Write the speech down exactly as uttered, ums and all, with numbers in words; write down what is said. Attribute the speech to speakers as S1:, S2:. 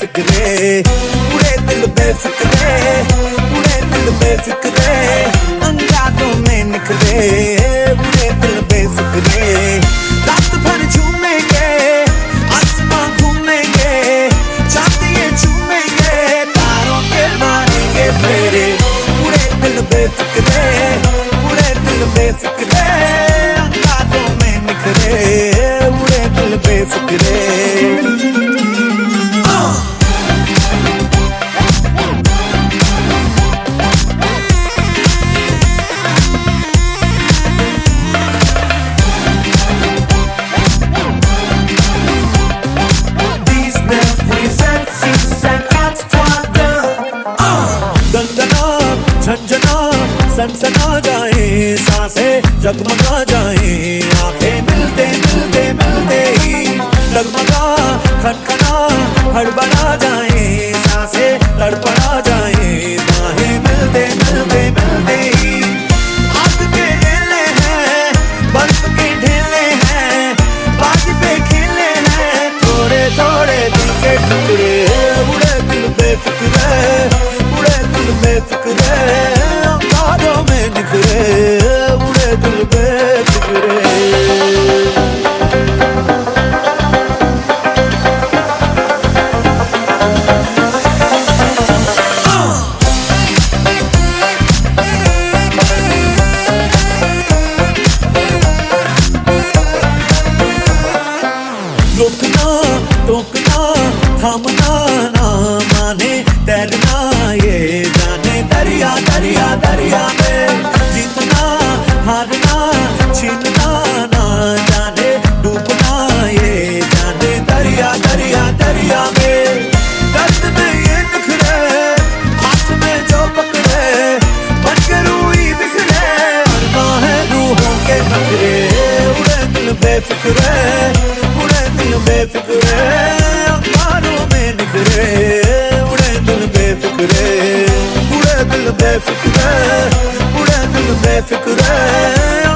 S1: बेफिक्रे, उड़े दिल बेफिक्रे, उड़े दिल बेफिक्रे, अंगारों में निखरे, उड़े दिल बेफिक्रे। रात भर झूमेंगे, आसमां घूमेंगे, चांदिये झूमेंगे, तारों के मारेंगे फेरे, उड़े दिल बेफिक्रे, उड़े दिल बेफिक्रे, अंगारों में निखरे, उड़े दिल बेफिक्रे। झंझना सनसना जाए सांसें जगमगा जाए, आंखें मिलते मिलते मिलते ही डगमगा खनखना हड़बड़ा जाए, सांसें तड़पड़ा जाए, बाहें मिलते मिलते मिलते ही आग के ढेले हैं, बर्फ के ढेले हैं, बाज पे खेले हैं, थोड़े थोड़े दिल के टुकड़े, उड़े दिल बेफिक्रे, उड़े दिल बेफिक्रे, अंगारों में निखरे, उड़े दिल बेफिक्रे। रोकना टोकना थामना ना माने, तैरना ये जाने दरिया दरिया दरिया में, जीतना हारना छीनना ना जाने, डूबना ये जाने दरिया दरिया दरिया में। दर्द में ये निखरे, हाथ में जो पकड़े, बन के रूही बिखरे, मरना है रूहों के नखरे, उड़े दिल बेफिक्रे, उड़े दिल बेफिक्रे, अंगारों में निखरे, उड़े दिल बेफिक्रे, उड़े दिल बेफिक्रे, उड़े दिल बेफिक्रे।